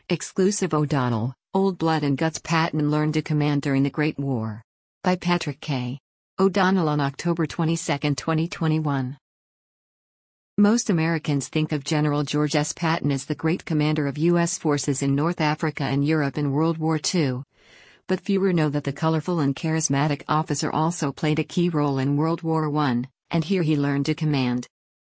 Exclusive O'Donnell, Old Blood and Guts Patton learned to command during the Great War. By Patrick K. O'Donnell on October 22, 2021. Most Americans think of General George S. Patton as the great commander of U.S. forces in North Africa and Europe in World War II. But fewer know that the colorful and charismatic officer also played a key role in World War I, and here he learned to command.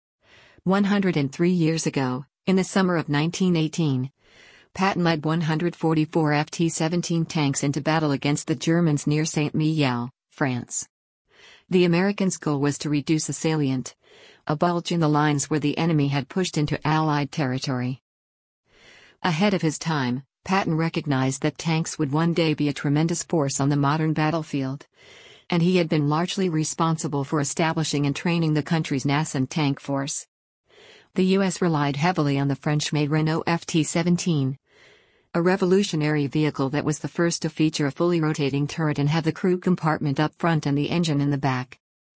103 years ago, in the summer of 1918, Patton led 144 FT-17 tanks into battle against the Germans near Saint-Mihiel, France. The Americans' goal was to reduce a salient, a bulge in the lines where the enemy had pushed into Allied territory. Ahead of his time, Patton recognized that tanks would one day be a tremendous force on the modern battlefield, and he had been largely responsible for establishing and training the country's nascent tank force. The U.S. relied heavily on the French-made Renault FT-17, a revolutionary vehicle that was the first to feature a fully rotating turret and have the crew compartment up front and the engine in the back.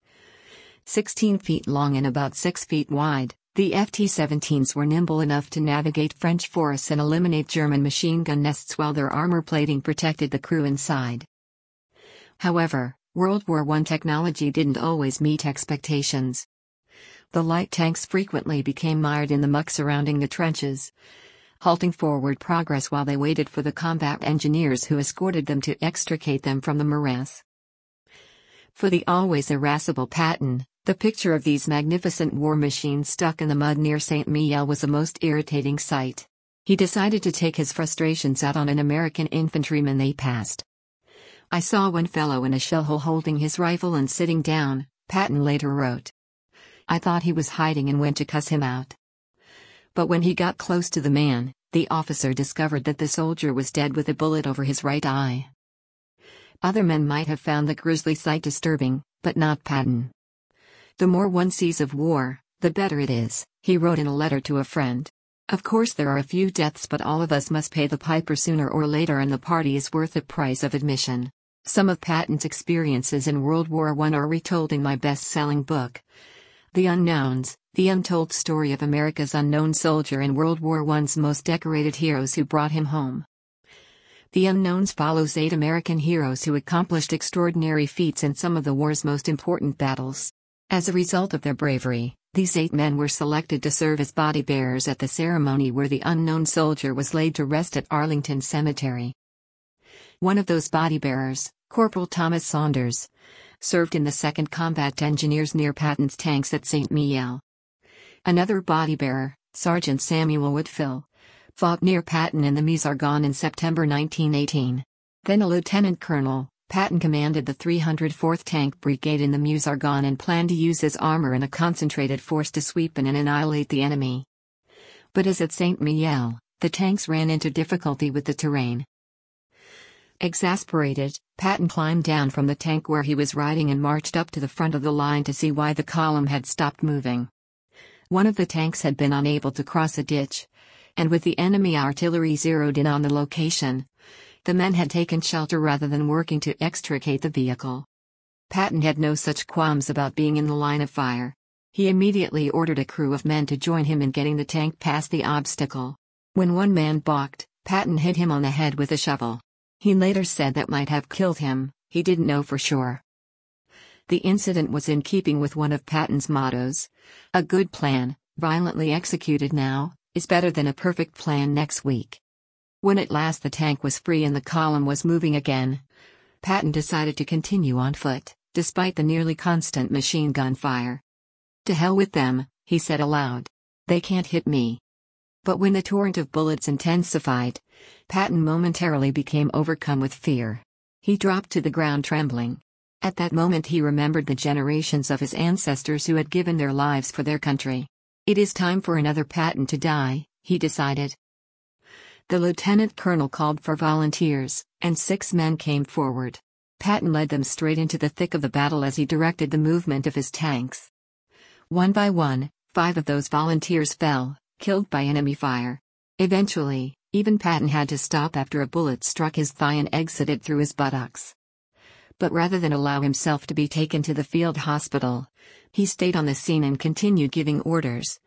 16 feet long and about 6 feet wide, the FT-17s were nimble enough to navigate French forests and eliminate German machine gun nests while their armor plating protected the crew inside. However, World War I technology didn't always meet expectations. The light tanks frequently became mired in the muck surrounding the trenches, halting forward progress while they waited for the combat engineers who escorted them to extricate them from the morass. For the always irascible Patton, the picture of these magnificent war machines stuck in the mud near Saint-Mihiel was a most irritating sight. He decided to take his frustrations out on an American infantryman they passed. "I saw one fellow in a shell hole holding his rifle and sitting down," Patton later wrote. "I thought he was hiding and went to cuss him out. But when he got close to the man, the officer discovered that the soldier was dead with a bullet over his right eye." Other men might have found the grisly sight disturbing, but not Patton. "The more one sees of war, the better it is," he wrote in a letter to a friend. "Of course there are a few deaths, but all of us must pay the piper sooner or later, and the party is worth the price of admission." Some of Patton's experiences in World War I are retold in my best-selling book, The Unknowns, the untold story of America's unknown soldier and World War I's most decorated heroes who brought him home. The Unknowns follows 8 American heroes who accomplished extraordinary feats in some of the war's most important battles. As a result of their bravery, these 8 men were selected to serve as body bearers at the ceremony where the unknown soldier was laid to rest at Arlington Cemetery. One of those body bearers, Corporal Thomas Saunders, served in the 2nd Combat Engineers near Patton's tanks at Saint-Mihiel. Another body bearer, Sergeant Samuel Woodfill, fought near Patton in the Meuse-Argonne in September 1918. Then a lieutenant colonel, Patton commanded the 304th Tank Brigade in the Meuse-Argonne and planned to use his armor in a concentrated force to sweep in and annihilate the enemy. But as at Saint-Mihiel, the tanks ran into difficulty with the terrain. Exasperated, Patton climbed down from the tank where he was riding and marched up to the front of the line to see why the column had stopped moving. One of the tanks had been unable to cross a ditch, and with the enemy artillery zeroed in on the location, the men had taken shelter rather than working to extricate the vehicle. Patton had no such qualms about being in the line of fire. He immediately ordered a crew of men to join him in getting the tank past the obstacle. When one man balked, Patton hit him on the head with a shovel. He later said that might have killed him, he didn't know for sure. The incident was in keeping with one of Patton's mottos: "A good plan, violently executed now, is better than a perfect plan next week." When at last the tank was free and the column was moving again, Patton decided to continue on foot, despite the nearly constant machine gun fire. "To hell with them," he said aloud. "They can't hit me." But when the torrent of bullets intensified, Patton momentarily became overcome with fear. He dropped to the ground trembling. At that moment he remembered the generations of his ancestors who had given their lives for their country. "It is time for another Patton to die," he decided. The lieutenant colonel called for volunteers, and 6 men came forward. Patton led them straight into the thick of the battle as he directed the movement of his tanks. One by one, 5 of those volunteers fell, killed by enemy fire. Eventually, even Patton had to stop after a bullet struck his thigh and exited through his buttocks. But rather than allow himself to be taken to the field hospital, he stayed on the scene and continued giving orders,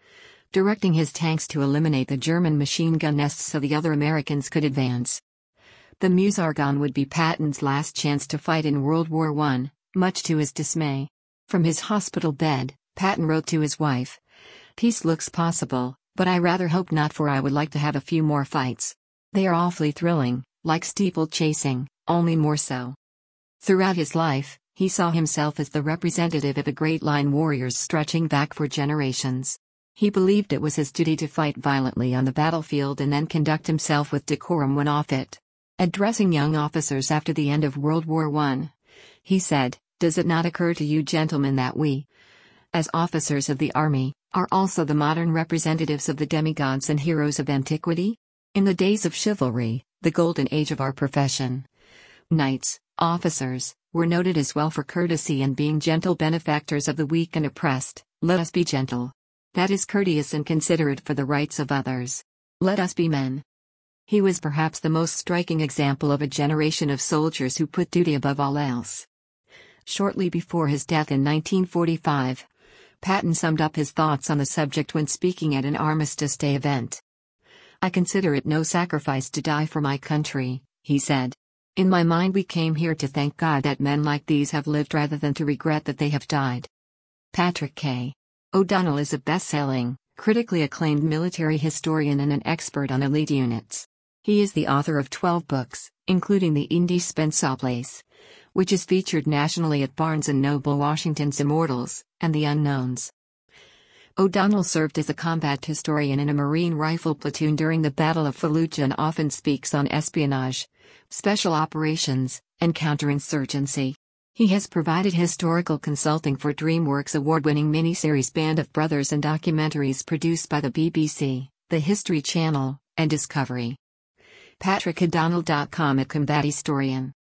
directing his tanks to eliminate the German machine gun nests so the other Americans could advance. The Meuse Argonne would be Patton's last chance to fight in World War I, much to his dismay. From his hospital bed, Patton wrote to his wife, "Peace looks possible, but I rather hope not, for I would like to have a few more fights. They are awfully thrilling, like steeplechasing, only more so." Throughout his life, he saw himself as the representative of a great line warriors stretching back for generations. He believed it was his duty to fight violently on the battlefield and then conduct himself with decorum when off it. Addressing young officers after the end of World War I, he said, "Does it not occur to you, gentlemen, that we, as officers of the army, are also the modern representatives of the demigods and heroes of antiquity? In the days of chivalry, the golden age of our profession, knights, officers, were noted as well for courtesy and being gentle benefactors of the weak and oppressed. Let us be gentle. That is courteous and considerate for the rights of others. Let us be men." He was perhaps the most striking example of a generation of soldiers who put duty above all else. Shortly before his death in 1945, Patton summed up his thoughts on the subject when speaking at an Armistice Day event. "I consider it no sacrifice to die for my country," he said. "In my mind, we came here to thank God that men like these have lived rather than to regret that they have died." Patrick K. O'Donnell is a best-selling, critically acclaimed military historian and an expert on elite units. He is the author of 12 books, including The Indispensables, which is featured nationally at Barnes & Noble, Washington's Immortals, and The Unknowns. O'Donnell served as a combat historian in a Marine rifle platoon during the Battle of Fallujah and often speaks on espionage, special operations, and counterinsurgency. He has provided historical consulting for DreamWorks award-winning miniseries Band of Brothers and documentaries produced by the BBC, the History Channel, and Discovery. PatrickO'Donnell.com at Combat Historian.